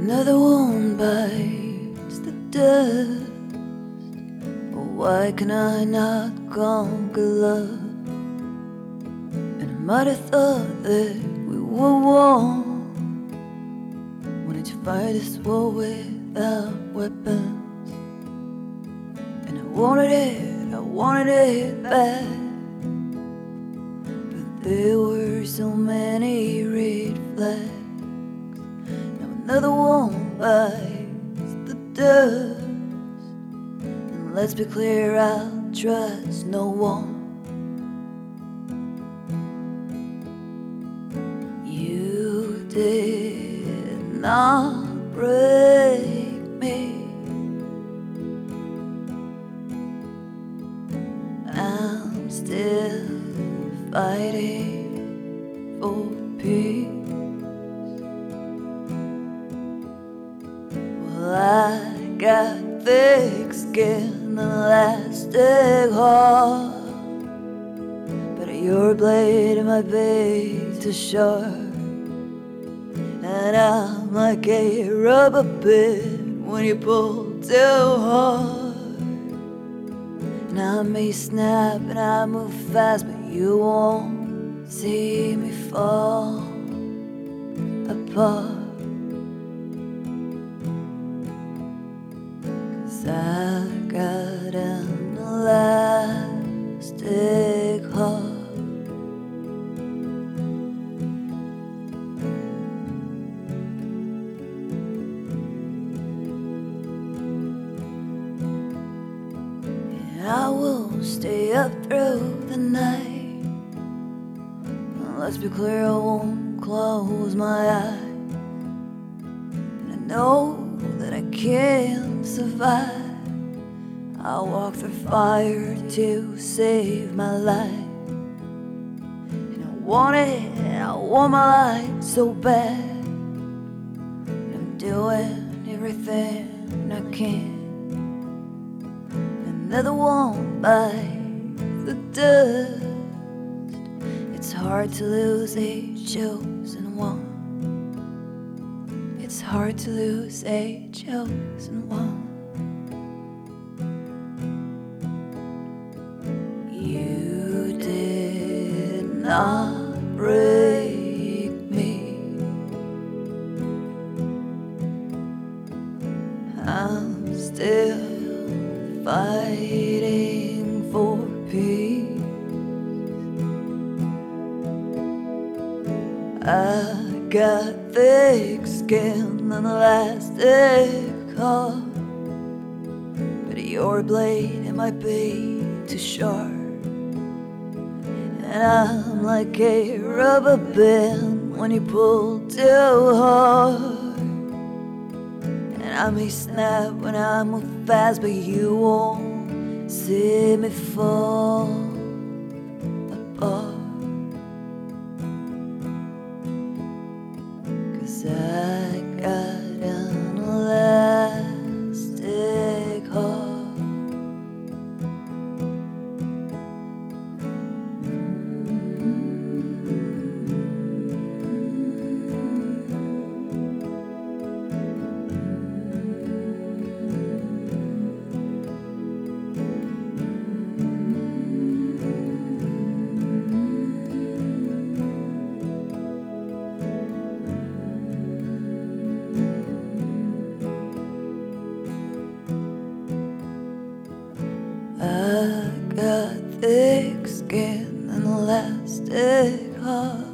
Another one bites the dust. Why can I not conquer love? And I might have thought that we were one. Wanted to fight this war without weapons. And I wanted it bad. But there were so many red flags. Now another one bites the dust. And let's be clear, I'll trust no one. You did not break me. I'm still fighting for peace. Well, I got thick skin and elastic heart, but your blade might be too sharp. And I'm like a rubber band when you pull too hard. And I may snap and I move fast, but you won't see me fall apart. 'Cause I got an elastic heart. I will stay up through the night. Let's be clear, I won't close my eyes. And I know that I can survive. I'll walk through fire to save my life. And I want my life so bad. And I'm doing everything I can. Another one bites the dust. It's hard to lose a chosen one. It's hard to lose a chosen one. You did not break me. I'm still fighting for peace. I got thick skin and elastic heart, but your blade might be too sharp. And I'm like a rubber band when you pull too hard. And I may snap when I move fast, but you won't see me fall apart. 'Cause I got an elastic heart. I got thick skin and elastic heart.